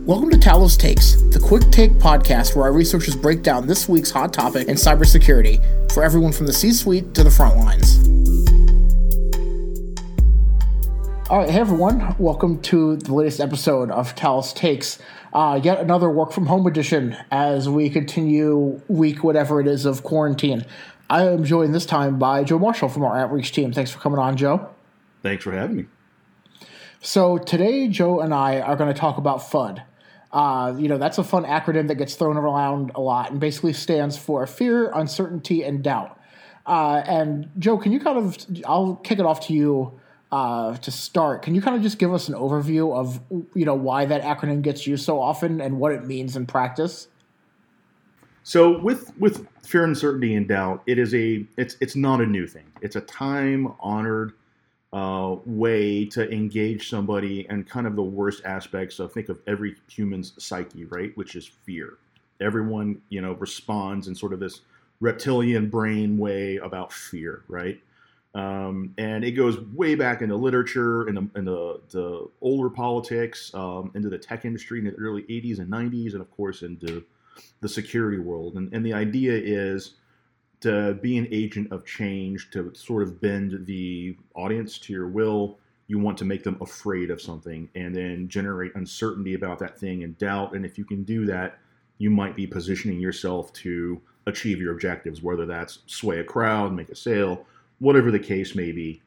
Welcome to Talos Takes, the quick take podcast where our researchers break down this week's hot topic in cybersecurity for everyone from the C-suite to the front lines. All right, hey everyone, welcome to the latest episode of Talos Takes, yet another work from home edition as we continue week whatever it is of quarantine. I am joined this time by Joe Marshall from our Outreach team. Thanks for coming on, Joe. Thanks for having me. So today, Joe and I are going to talk about FUD. That's a fun acronym that gets thrown around a lot and basically stands for fear, uncertainty, and doubt. And Joe, can you I'll kick it off to you to start. Can you kind of just give us an overview of, why that acronym gets used so often and what it means in practice? So with fear, uncertainty, and doubt, it's not a new thing. It's a time-honored way to engage somebody and kind of the worst aspects of, think of every human's psyche, right? Which is fear. Everyone, responds in sort of this reptilian brain way about fear, right? And it goes way back into literature, in the older politics, into the tech industry in the early 80s and 90s, and of course into the security world. And the idea is to be an agent of change, to sort of bend the audience to your will. You want to make them afraid of something and then generate uncertainty about that thing and doubt. And if you can do that, you might be positioning yourself to achieve your objectives, whether that's sway a crowd, make a sale, whatever the case may be.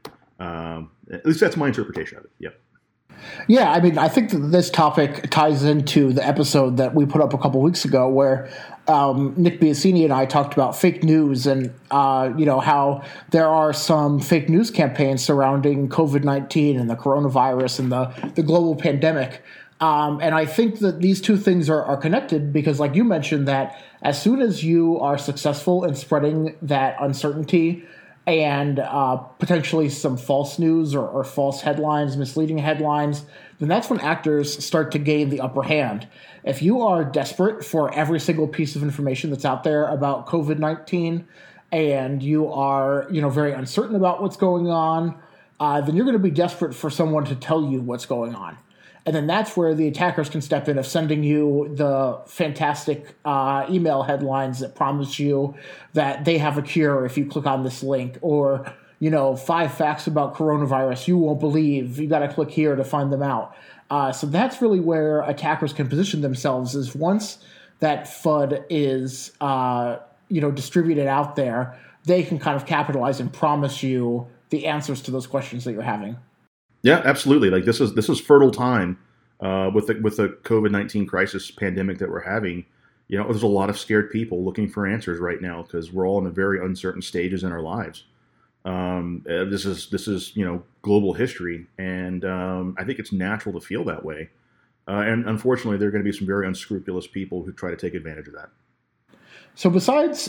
At least that's my interpretation of it. Yep. Yeah, I think that this topic ties into the episode that we put up a couple weeks ago where Nick Biasini and I talked about fake news and, how there are some fake news campaigns surrounding COVID-19 and the coronavirus and the global pandemic. And I think that these two things are connected because, like you mentioned, that as soon as you are successful in spreading that uncertainty and potentially some false news or false headlines, misleading headlines, then that's when actors start to gain the upper hand. If you are desperate for every single piece of information that's out there about COVID-19 and you are, very uncertain about what's going on, then you're going to be desperate for someone to tell you what's going on. And then that's where the attackers can step in of sending you the fantastic email headlines that promise you that they have a cure if you click on this link, or, 5 facts about coronavirus you won't believe. You got to click here to find them out. So that's really where attackers can position themselves, is once that FUD is, distributed out there, they can kind of capitalize and promise you the answers to those questions that you're having. Yeah, absolutely. Like this is fertile time with the COVID-19 crisis pandemic that we're having. There's a lot of scared people looking for answers right now because we're all in a very uncertain stages in our lives. This is global history, and I think it's natural to feel that way. And unfortunately, there are going to be some very unscrupulous people who try to take advantage of that. So besides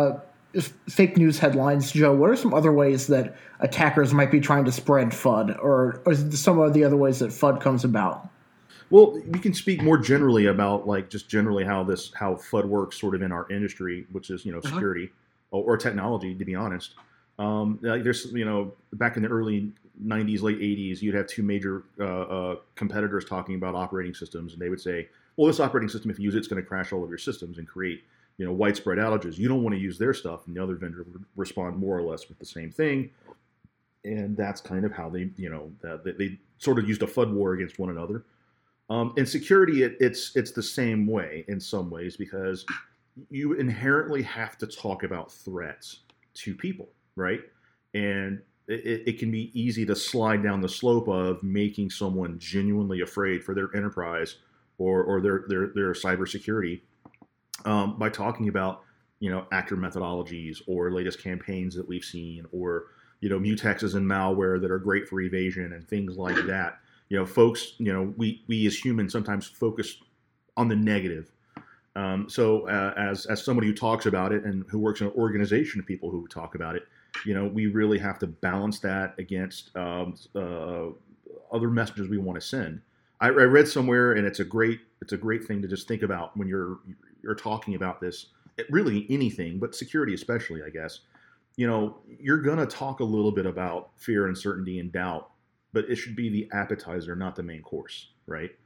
fake news headlines, Joe, what are some other ways that attackers might be trying to spread FUD, or some of the other ways that FUD comes about? Well, we can speak more generally about just generally how FUD works sort of in our industry, which is, security or technology, to be honest. There's, back in the early 90s, late 80s, you'd have two major competitors talking about operating systems, and they would say, well, this operating system, if you use it, it's going to crash all of your systems and create widespread outages. You don't want to use their stuff, and the other vendor would respond more or less with the same thing. And that's kind of how they sort of used a FUD war against one another. In security, it's the same way in some ways because you inherently have to talk about threats to people, right? And it can be easy to slide down the slope of making someone genuinely afraid for their enterprise or their cybersecurity. By talking about, actor methodologies or latest campaigns that we've seen, or, mutexes and malware that are great for evasion and things like that. Folks, we as humans sometimes focus on the negative. So as somebody who talks about it and who works in an organization of people who talk about it, we really have to balance that against other messages we want to send. I read somewhere, and it's a great thing to just think about when you're talking about this, really anything, but security especially, I guess. You're going to talk a little bit about fear, uncertainty, and doubt, but it should be the appetizer, not the main course, right?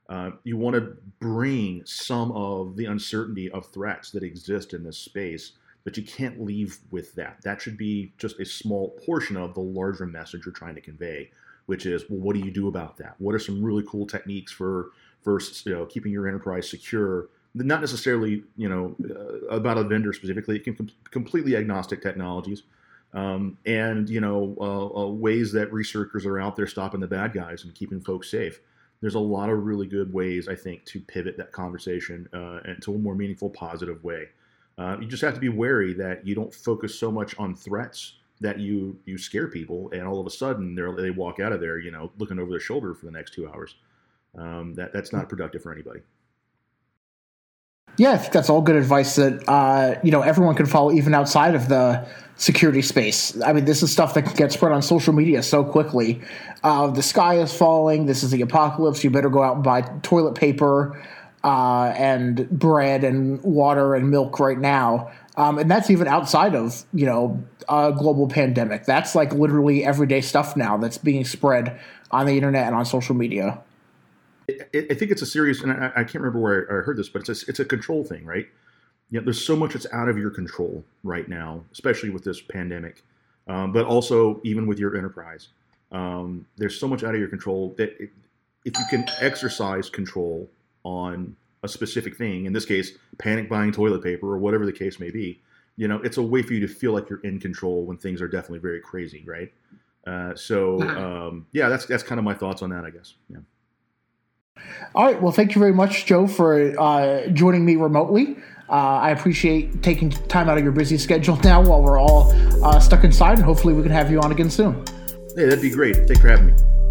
You want to bring some of the uncertainty of threats that exist in this space, but you can't leave with that. That should be just a small portion of the larger message you're trying to convey, which is, well, what do you do about that? What are some really cool techniques for keeping your enterprise secure? Not necessarily, about a vendor specifically. It can completely agnostic technologies, and ways that researchers are out there stopping the bad guys and keeping folks safe. There's a lot of really good ways, I think, to pivot that conversation into a more meaningful, positive way. You just have to be wary that you don't focus so much on threats that you scare people, and all of a sudden they walk out of there, looking over their shoulder for the next 2 hours. That's not productive for anybody. Yeah, I think that's all good advice that everyone can follow, even outside of the security space. I mean, this is stuff that can get spread on social media so quickly. The sky is falling. This is the apocalypse. You better go out and buy toilet paper and bread and water and milk right now. And that's even outside of a global pandemic. That's like literally everyday stuff now that's being spread on the internet and on social media. I think it's a serious, and I can't remember where I heard this, but it's a control thing, right? There's so much that's out of your control right now, especially with this pandemic, but also even with your enterprise. There's so much out of your control that if you can exercise control on a specific thing, in this case, panic buying toilet paper or whatever the case may be, it's a way for you to feel like you're in control when things are definitely very crazy, right? That's kind of my thoughts on that, I guess. Yeah. All right. Well, thank you very much, Joe, for joining me remotely. I appreciate taking time out of your busy schedule now while we're all stuck inside, and hopefully we can have you on again soon. Hey, that'd be great. Thanks for having me.